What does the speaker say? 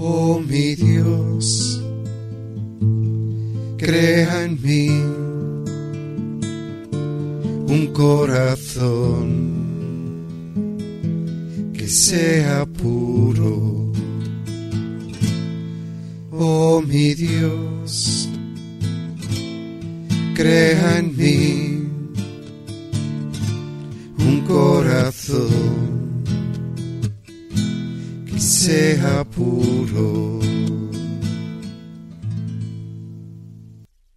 Oh mi Dios, crea en mí un corazón que sea puro. Oh mi Dios, crea en mí un corazón que sea puro.